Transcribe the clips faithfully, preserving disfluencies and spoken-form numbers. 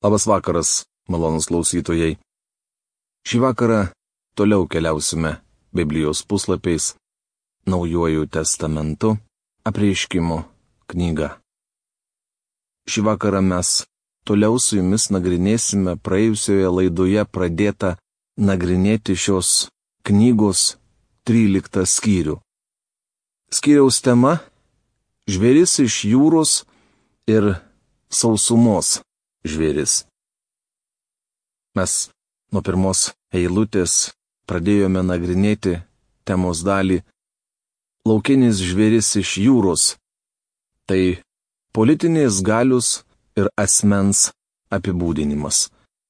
Labas vakaras, malonūs klausytojai. Šį vakarą toliau keliausime Biblijos puslapiais, Naujuoju testamentu, Apreiškimo knyga. Šį vakarą mes toliau su jumis nagrinėsime praėjusioje laidoje pradėtą nagrinėti šios knygos tryliktą skyrių. Skyriaus tema - žvėris iš jūros ir sausumos žvėris. Mes nuo pirmos eilutės pradėjome nagrinėti temos dalį laukinis žvėris iš jūros. Tai politinės galios ir asmens apibūdinimas.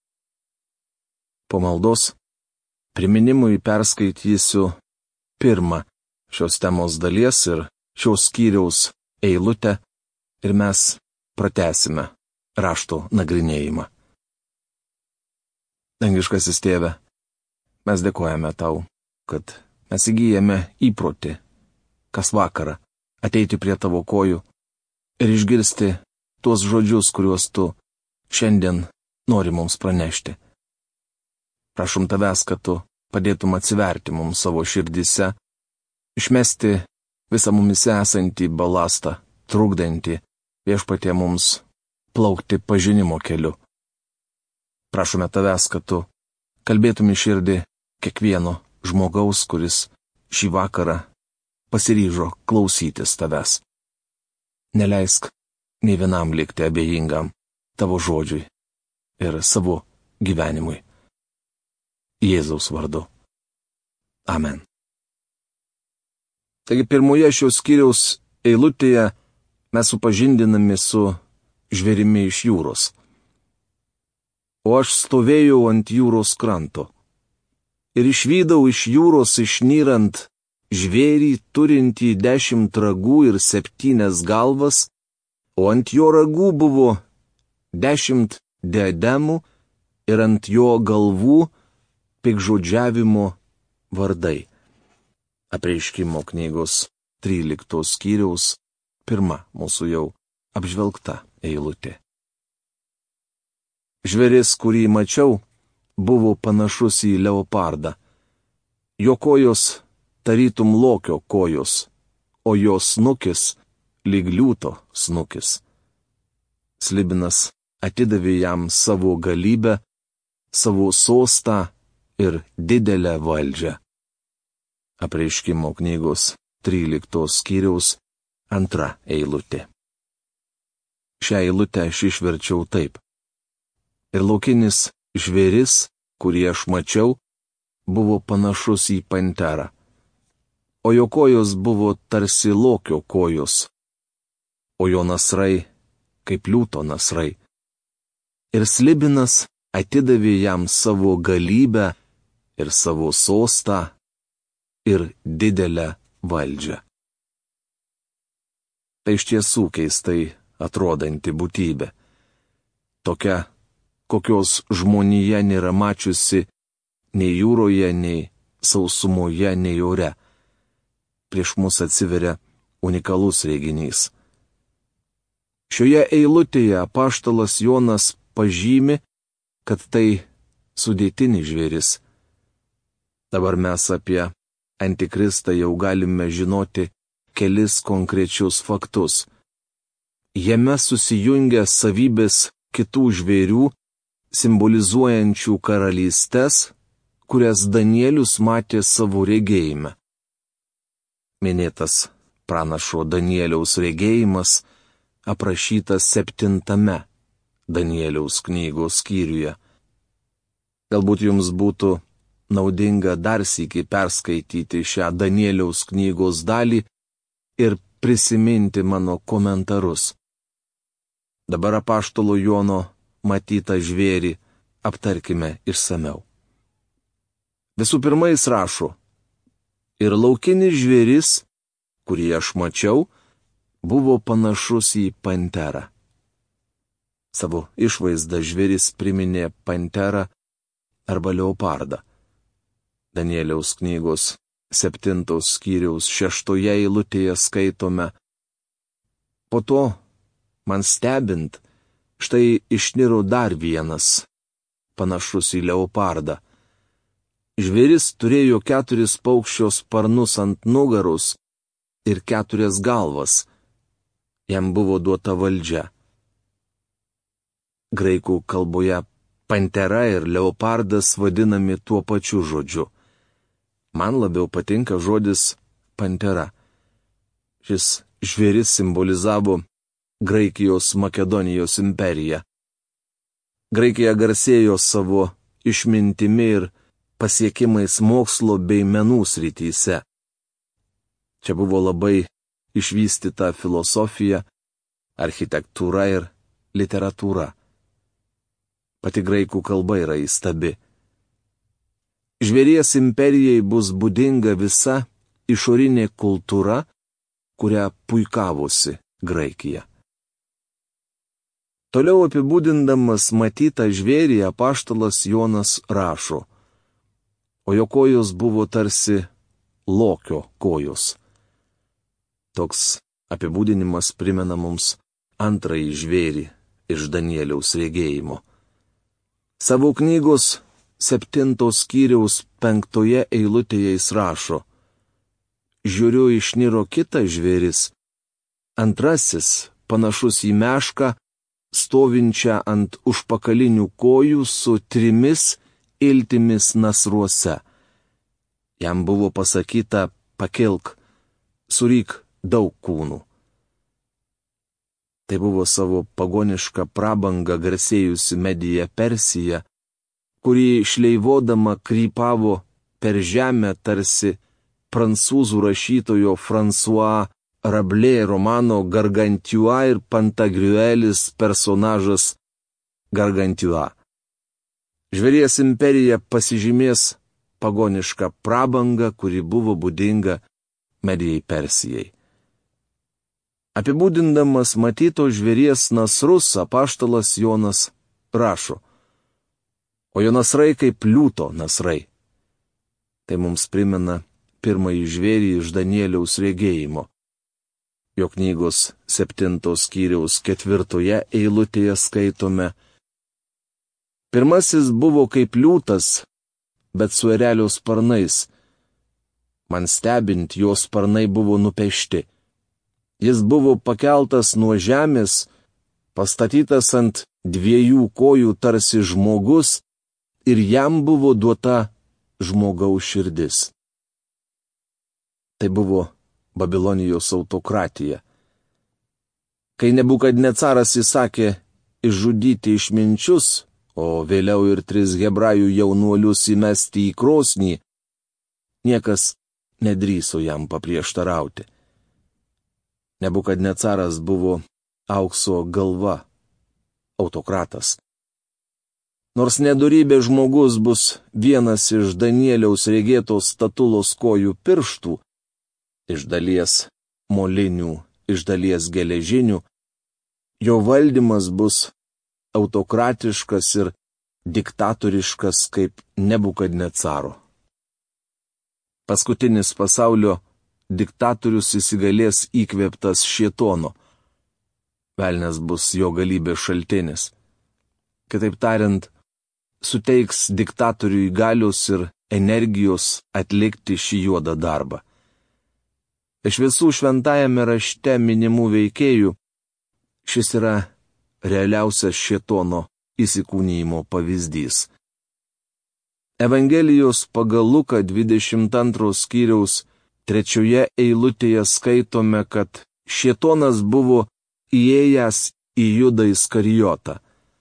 Po maldos priminimui perskaitysiu pirmą šios temos dalies ir šios skyriaus eilutę ir mes pratęsime rašto nagrinėjimą. Dangiškasis Tėve, mes dėkojame Tau, kad mes įgyjame įprotį kas vakarą ateiti prie Tavo kojų ir išgirsti tuos žodžius, kuriuos Tu šiandien nori mums pranešti. Prašom Tavęs, kad Tu padėtum atsiverti mums savo širdise, išmesti visą mumise esantį balastą, trukdantį Viešpatie mums plaukti pažinimo keliu. Prašome Tavęs, kad Tu kalbėtum į širdį kiekvieno žmogaus, kuris šį vakarą pasiryžo klausytis Tavęs. Neleisk nei vienam likti abejingam Tavo žodžiui ir savo gyvenimui. Jėzaus vardu. Amen. Taigi pirmoje šios skyriaus eilutėje mes supažindinami su žvėrimi iš jūros. O aš stovėjau ant jūros kranto ir išvydau iš jūros išnyrant žvėrį turintį dešimt ragų ir septynias galvas, o ant jo ragų buvo dešimt diademų ir ant jo galvų piktžodžiavimo vardai. Apreiškimo knygos tryliktos skyriaus pirma mūsų jau apžvelgta eilutė. Žvėris, kurį mačiau, buvo panašus į leopardą. Jo kojos tarytum lokio kojos, o jo snukis lyg liūto snukis. Slibinas atidavė jam savo galybę, savo sostą ir didelę valdžią. Apreiškimo knygos tryliktos skyriaus antra eilutė. Šią eilutę aš išverčiau taip. Ir laukinis žvėris, kurį aš mačiau, buvo panašus į panterą. O jo kojos buvo tarsi lokio kojos, o jo nasrai kaip liūto nasrai. Ir slibinas atidavė jam savo galybę ir savo sostą ir didelę valdžią. Tai iš tiesų keistai atrodanti būtybė. Tokia, kokios žmonija nėra mačiusi nei jūroje, nei sausumoje, nei ore. Prieš mus atsiveria unikalus reginys. Šioje eilutėje apaštalas Jonas pažymi, kad tai sudėtinis žvėris. Dabar mes apie Antikristą jau galime žinoti kelis konkrečius faktus. Jame susijungia savybės kitų žvėrių, simbolizuojančių karalystes, kurias Danielius matė savo regėjime. Minėtas pranašo Danieliaus regėjimas aprašytas septintame Danieliaus knygos skyriuje. Galbūt jums būtų naudinga dar sykį perskaityti šią Danieliaus knygos dalį ir prisiminti mano komentarus. Dabar apaštalo Jono matytą žvėrį aptarkime išsamiau. Visų pirma, jis rašo: ir laukinis žvėris, kurį aš mačiau, buvo panašus į panterą. Savo išvaizdą žvėris priminė panterą arba leopardą. Danieliaus knygos septintos skyriaus šeštoje eilutėje skaitome: po to, man stebint, Štai išniro dar vienas, panašus į leopardą. Žvėris turėjo keturis paukščio sparnus ant nugaros ir keturias galvas. Jam buvo duota valdžia. Graikų kalboje pantera ir leopardas vadinami tuo pačiu žodžiu. Man labiau patinka žodis pantera. Šis žvėris simbolizavo Graikijos Makedonijos imperiją. Graikija garsėjo savo išmintimi ir pasiekimais mokslo bei menų srityse. Čia buvo labai išvystyta filosofija, architektūra ir literatūra. Pati graikų kalba yra įstabi. Žvėries imperijai bus būdinga visa išorinė kultūra, kurią puikavosi Graikija. Toliau apibūdindamas matytą žvėrį apaštalas Jonas rašo, o jo kojos buvo tarsi lokio kojos. Toks apibūdinimas primena mums antrąjį žvėrį iš Danieliaus regėjimo. Savo knygos septintos skyriaus penktoje eilutėje jis rašo, žiūriu išniro kitas žvėris, antrasis panašus į mešką, stovinčią ant užpakalinių kojų su trimis iltimis nasruose. Jam buvo pasakyta, pakelk, suryk daug kūnų. Tai buvo savo pagonišką prabangą garsėjusi Medija Persija, kuri šleivodama krypavo per žemę tarsi prancūzų rašytojo François Rabelais romano Gargantua ir Pantagriuelis personažas Gargantua. Žvėries imperija pasižymės pagonišką prabangą, kuri buvo būdinga Medijai Persijai. Apibūdindamas matyto žvėries nasrus, apaštalas Jonas rašo, o jo nasrai kaip liūto nasrai. Tai mums primena pirmąjį žvėrį iš Danieliaus regėjimo. Jo knygos septintos skyriaus ketvirtoje eilutėje skaitome, pirmasis buvo kaip liūtas, bet su erelio sparnais. Man stebint, jo sparnai buvo nupešti. Jis buvo pakeltas nuo žemės, pastatytas ant dviejų kojų tarsi žmogus, ir jam buvo duota žmogaus širdis. Tai buvo Babilonijos autokratija. Kai Nebukadnecaras įsakė išžudyti išminčius, o vėliau ir tris hebrajų jaunuolius įmesti į krosnį, niekas nedrįso jam paprieštarauti. Nebukadnecaras buvo aukso galva, autokratas. Nors nedorybė žmogus bus vienas iš Danieliaus regėtos statulos kojų pirštų, iš dalies molinių, iš dalies geležinių, jo valdymas bus autokratiškas ir diktatoriškas kaip Nebukadnecaro. Paskutinis pasaulio diktatorius įsigalės įkvėptas šėtono. Velnias bus jo galybės šaltinis. Kitaip tariant, suteiks diktatoriui galios ir energijos atlikti šį juodą darbą. Iš visų šventajame rašte minimų veikėjų, šis yra realiausias šėtono įsikūnijimo pavyzdys. Evangelijos pagal Luką dvidešimt antros skyriaus trečioje eilutėje skaitome, kad šėtonas buvo įėjęs į Judą Iskarijotą.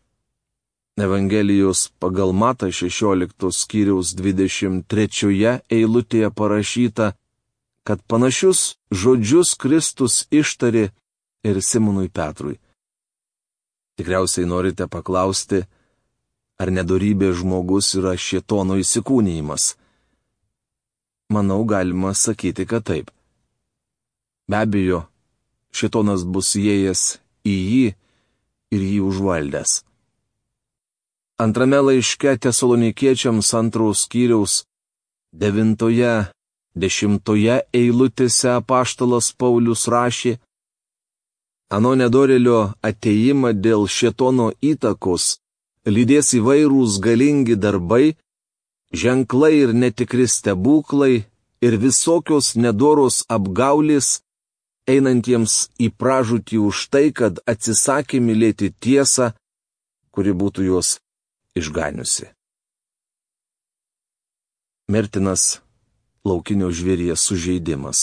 Evangelijos pagal Matą šešioliktos skyriaus dvidešimt trečioje eilutėje parašyta, kad panašius žodžius Kristus ištarė ir Simonui Petrui. Tikriausiai norite paklausti, ar nedorybė žmogus yra šėtono įsikūnijimas. Manau, galima sakyti, kad taip. Be abejo, šėtonas bus įėjęs į jį ir jį užvaldęs. Antrame laiške Tesalonikiečiams antros skyriaus devintoje, dešimtoje eilutėse apaštalas Paulius rašė, ano nedorėlio ateimą dėl šėtono įtakos lydės įvairūs galingi darbai, ženklai ir netikri stebuklai ir visokios nedoros apgaulės, einantiems į pražūtį už tai, kad atsisakė mylėti tiesą, kuri būtų juos išganiusi. Mirtinas laukinio žvėries sužeidimas.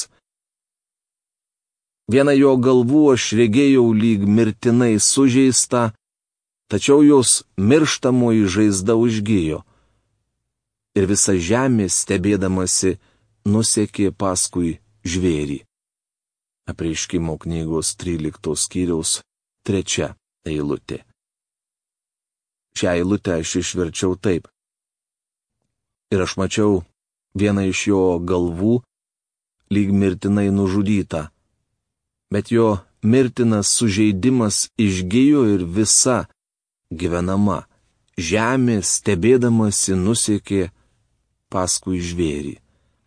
Vieną jo galvų aš regėjau lyg mirtinai sužeistą, tačiau jos mirštamoji žaizda užgijo. Ir visa žemė, stebėdamasi, nusekė paskui žvėrį. Apreiškimo knygos tryliktos skyriaus trečia eilutė. Šią eilutę aš išverčiau taip. Ir aš mačiau vieną iš jo galvų, lyg mirtinai nužudytą. Bet jo mirtinas sužeidimas išgijo ir visa gyvenama žemė, stebėdamasi, nusekė paskui žvėrį.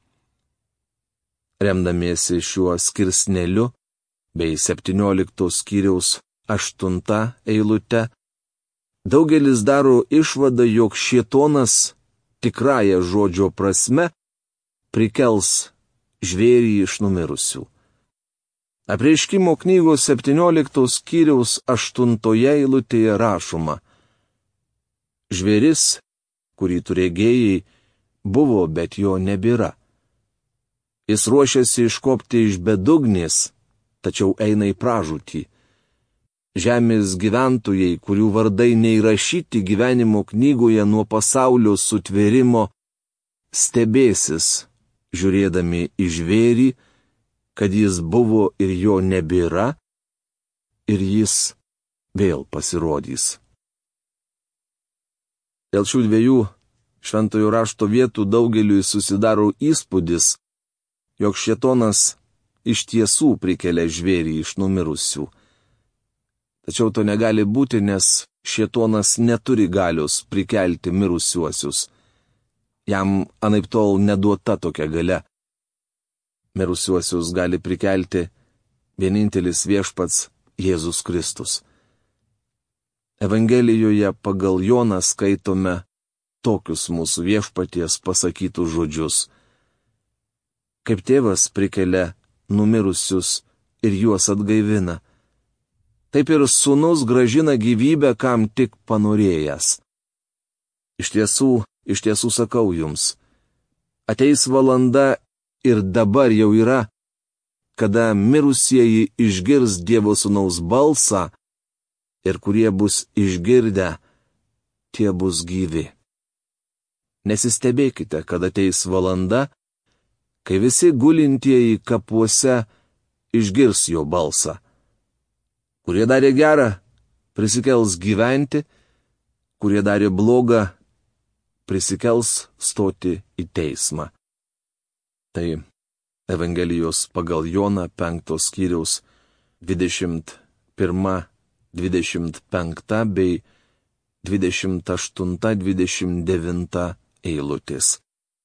Remdamiesi šiuo skirsneliu bei septynioliktos skyriaus aštunta eilute, daugelis daro išvadą, jog šėtonas tikrąją žodžio prasme prikels žvėrį iš numirusių. Apreiškimo knygos septynioliktos skyriaus aštuntoje eilutėje rašoma: žvėris, kurį tu regėjai, buvo, bet jo nebėra. Jis ruošiasi iškopti iš bedugnės, tačiau eina į pražūtį. Žemės gyventojai, kurių vardai neįrašyti gyvenimo knygoje nuo pasaulio sutvėrimo, stebėsis, žiūrėdami į žvėrį, kad jis buvo ir jo nebėra, ir jis vėl pasirodys. Dėl šių dviejų šventojo rašto vietų daugeliui susidaro įspūdis, jog šėtonas iš tiesų prikelia žvėrį iš numirusių. Tačiau to negali būti, nes šėtonas neturi galios prikelti mirusiuosius. Jam anaiptol neduota tokia galia. Mirusiuosius gali prikelti vienintelis viešpats Jėzus Kristus. Evangelijoje pagal Joną skaitome tokius mūsų viešpaties pasakytus žodžius. Kaip tėvas prikelia numirusius ir juos atgaivina, taip ir sūnus grąžina gyvybę, kam tik panorėjęs. Iš tiesų, iš tiesų sakau jums, ateis valanda ir dabar jau yra, kada mirusieji išgirs Dievo sūnaus balsą ir kurie bus išgirdę, tie bus gyvi. Nesistebėkite, kad ateis valanda, kai visi gulintieji kapuose išgirs jo balsą. Kurie darė gerą, prisikels gyventi, kurie darė blogą, prisikels stoti į teismą. Tai Evangelijos pagal Joną penktos skyriaus dvidešimt pirma dvidešimt penkta bei dvidešimt aštunta dvidešimt devinta eilutės.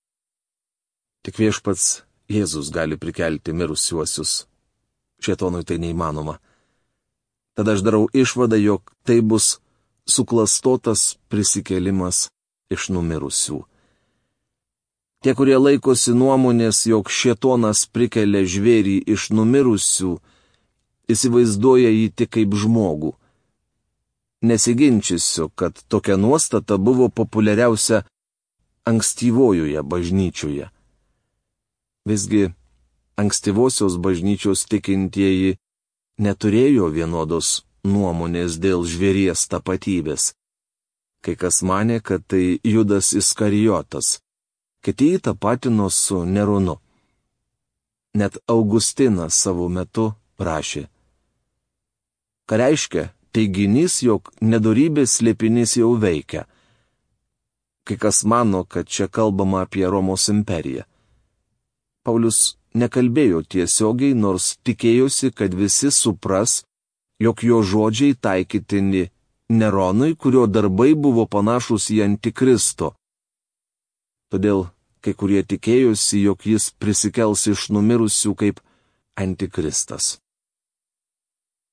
Tik viešpats Jėzus gali prikelti mirusiuosius. Šėtonui tai neįmanoma. Tada aš darau išvadą, jog tai bus suklastotas prisikėlimas iš numirusių. Tie, kurie laikosi nuomonės, jog šėtonas prikelia žvėrį iš numirusių, įsivaizduoja jį tik kaip žmogų. Nesiginčysiu, kad tokia nuostata buvo populiariausia ankstyvojoje bažnyčioje. Visgi ankstyvosios bažnyčios tikintieji neturėjo vienodos nuomonės dėl žvėries tapatybės. Kai kas manė, kad tai Judas Iskarijotas, kiti jį tapatino su Neronu. Net Augustinas savo metu rašė: ką reiškia teiginys, jog nedorybės slėpinys jau veikia. Kai kas mano, kad čia kalbama apie Romos imperiją. Paulius nekalbėjo tiesiogiai, nors tikėjosi, kad visi supras, jog jo žodžiai taikytini Neronui, kurio darbai buvo panašus į Antikristo. Todėl kai kurie tikėjosi, jog jis prisikels iš numirusių kaip Antikristas.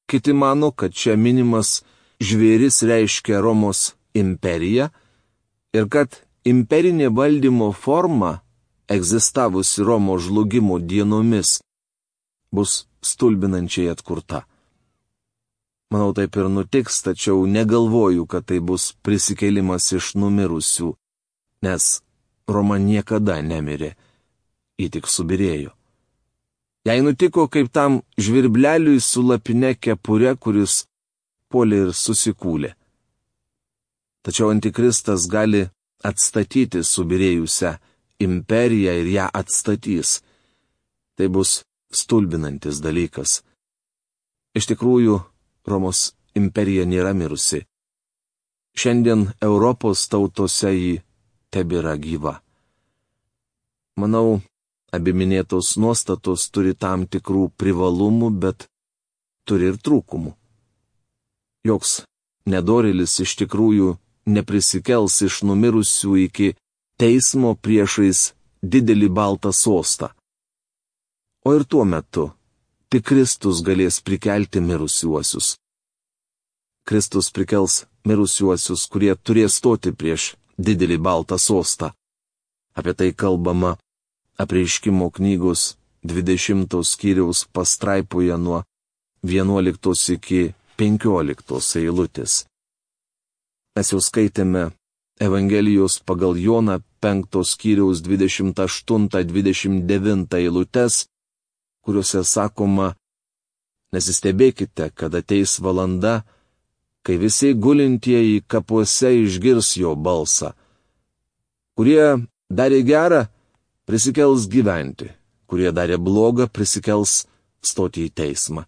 kiti mano, kad čia minimas žvėris reiškia Romos imperiją ir kad imperinė valdymo forma, egzistavusi Romos žlugimo dienomis, bus stulbinančiai atkurta. Manau, taip ir nutiks, tačiau negalvoju, kad tai bus prisikėlimas iš numirusių, nes Roma niekada nemirė, ji tik subirėjo. Jei nutiko kaip tam žvirbleliui su lapine kepure, kuris puolė ir susikūlė. Tačiau antikristas gali atstatyti subirėjusią imperiją ir ją atstatys. Tai bus stulbinantis dalykas. Iš tikrųjų, Romos imperija nėra mirusi. Šiandien Europos tautose ji tebėra gyva. Manau, abi minėtos nuostatos turi tam tikrų privalumų, bet turi ir trūkumų. Joks nedorėlis iš tikrųjų neprisikels iš numirusių iki teismo priešais didelį baltą sostą. O ir tuo metu tik Kristus galės prikelti mirusiuosius. Kristus prikels mirusiuosius, kurie turės stoti prieš didelį baltą sostą. Apie tai kalbama Apreiškimo knygos dvidešimtos skyriaus pastraipoje nuo vienuoliktos iki penkioliktos eilutės. Mes jau skaitėme Evangelijos pagal Joną penktos skyriaus dvidešimt aštuntą dvidešimt devintą eilutes, kuriuose sakoma: nesistebėkite, kad ateis valanda, kai visi gulintieji kapuose išgirs jo balsą. Kurie darė gerą, prisikels gyventi, kurie darė blogą, prisikels stoti į teismą.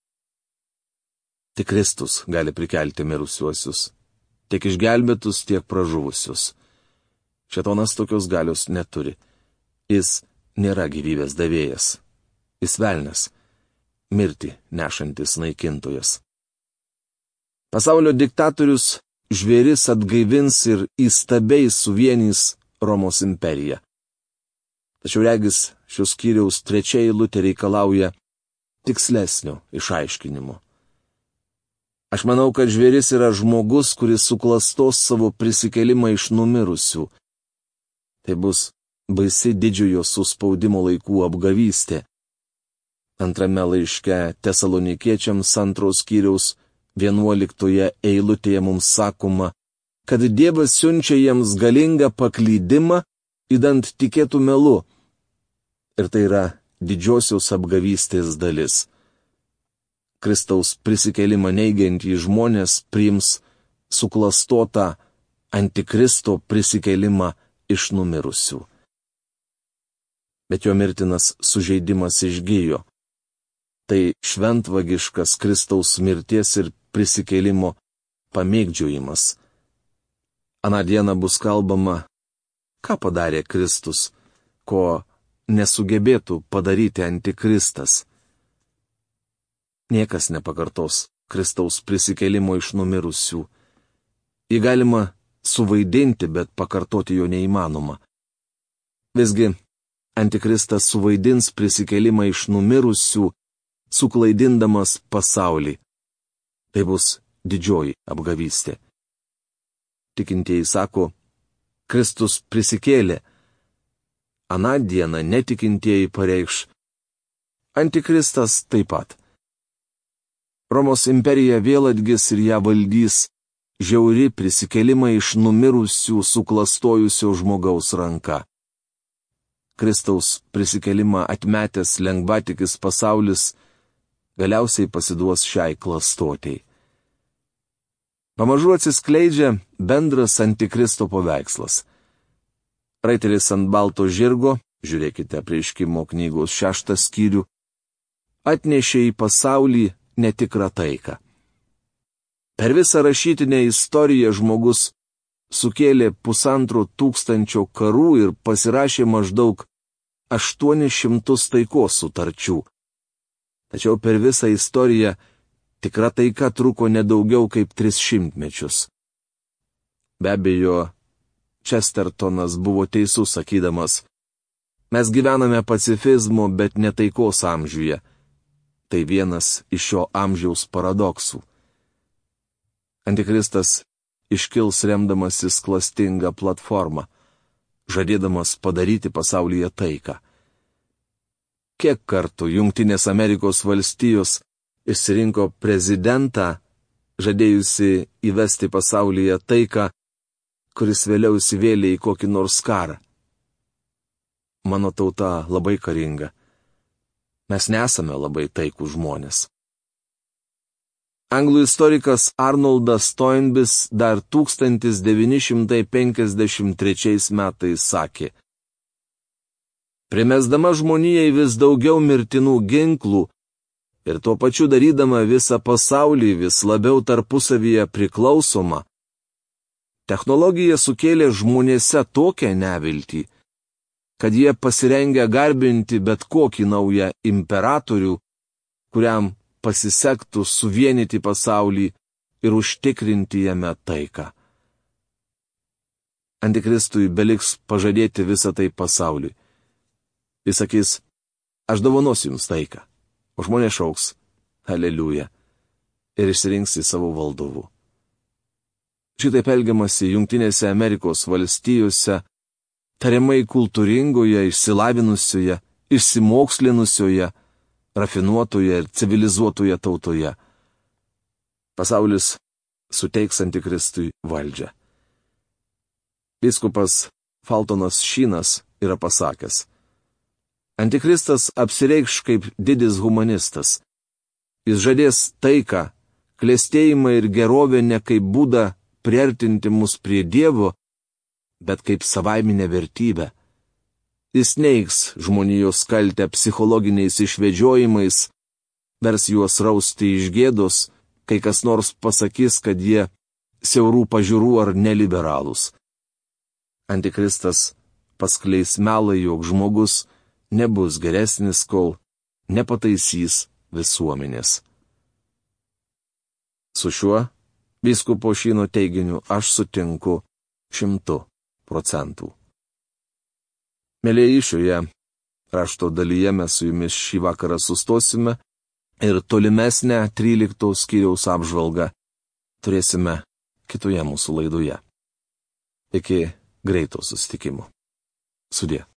Tik Kristus gali prikelti mirusiuosius, tiek išgelbėtus, tiek pražuvusius. Šėtonas tokios galios neturi. Jis nėra gyvybės davėjas. Jis velnias, mirtį nešantis naikintojas. Pasaulio diktatorius žvėris atgaivins ir įstabiai suvienys Romos imperiją. Tačiau regis šios skyriaus trečia eilutė reikalauja tikslesnio išaiškinimo. Aš manau, kad žvėris yra žmogus, kuris suklastos savo prisikėlimą iš numirusių. Tai bus baisi didžiojo suspaudimo laikų apgavystė. Antrame laiške Tesalonikiečiams antros skyriaus vienuoliktoje eilutėje mums sakoma, kad Dievas siunčia jiems galingą paklydimą, įdant tikėtų melu. Ir tai yra didžiosios apgavystės dalis. Kristaus prisikėlimą neigiantys žmonės priims suklastotą antikristo prisikėlimą iš numirusių. Bet jo mirtinas sužeidimas išgijo. Tai šventvagiškas Kristaus mirties ir prisikėlimo pamėgdžiojimas. Aną dieną bus kalbama, ką padarė Kristus, ko nesugebėtų padaryti antikristas. Niekas nepakartos Kristaus prisikėlimo iš numirusių. Jį galima suvaidinti, bet pakartoti jo neįmanoma. Visgi, antikristas suvaidins prisikėlimą iš numirusių, suklaidindamas pasaulį. Tai bus didžioji apgavystė. Tikintieji sako, Kristus prisikėlė. Aną dieną netikintieji pareikš, antikristas taip pat. Romos imperija vėl atgis ir ją valdys žiauri prisikėlimą iš numirusių suklastojusio žmogaus ranka. Kristaus prisikėlimą atmetęs lengvatikis pasaulis galiausiai pasiduos šiai klastotei. Pamažu atsiskleidžia bendras antikristo paveikslas. Raitelis ant balto žirgo, žiūrėkite Apreiškimo knygos šeštą skyrių, atnešė į pasaulį netikrą taiką. Per visą rašytinę istoriją žmogus sukėlė pusantro tūkstančio karų ir pasirašė maždaug aštuonis šimtus taikos sutarčių. Tačiau per visą istoriją tikra taika truko nedaugiau kaip tris šimtmečius. Be abejo, Čestertonas buvo teisus sakydamas, mes gyvename pacifizmo, bet ne taikos amžiuje. tai vienas iš šio amžiaus paradoksų. Antikristas iškils remdamasis klastingą platformą, žadėdamas padaryti pasaulyje taiką. Kiek kartų Jungtinės Amerikos valstijos išsirinko prezidentą, žadėjusi įvesti pasaulyje taiką, kuris vėliau įsivėlė į kokį nors karą. Mano tauta labai karinga. Mes nesame labai taikų žmonės. Anglų istorikas Arnoldas Toynbee dar tūkstantis devyni šimtai penkiasdešimt trečiais metais sakė: primesdama žmonijai vis daugiau mirtinų ginklų ir tuo pačiu darydama visą pasaulį vis labiau tarpusavyje priklausomą, technologija sukėlė žmonėse tokią neviltį, kad jie pasirengę garbinti bet kokį naują imperatorių, kuriam pasisektų suvienyti pasaulį ir užtikrinti jame taiką. Antikristui beliks pažadėti visą tai pasauliui. Jis sakys: aš dovanosiu jums taiką, o žmonės šauks: aleliuja, ir išsirinks į savo valdovų. Šitaip elgiamasi Jungtinėse Amerikos valstijose, tariamai kultūringoje, išsilavinusioje, išsimokslinusioje, rafinuotoje ir civilizuotoje tautoje. Pasaulis suteiks Antikristui valdžią. Vyskupas Faltonas Šynas yra pasakęs: Antikristas apsireikš kaip didis humanistas. Jis žadės taiką, klestėjimą ir gerovę ne kaip būdą priartinti mus prie Dievo, bet kaip savaiminę vertybę. Jis neigs žmonijos kaltę psichologiniais išvedžiojimais, vers juos rausti iš gėdos, kai kas nors pasakys, kad jie siaurų pažiūrų ar neliberalūs. Antikristas paskleis melą, jog žmogus nebus geresnis, kol nepataisys visuomenės. Su šiuo vyskupo Šyno teiginiu aš sutinku šimtu procentų. Mėlyjeji, šioje rašto dalyje mes su jumis šį vakarą sustosime ir tolimesnę trylikto skyriaus apžvalgą turėsime kitoje mūsų laidoje. Iki greito susitikimo. Sudie.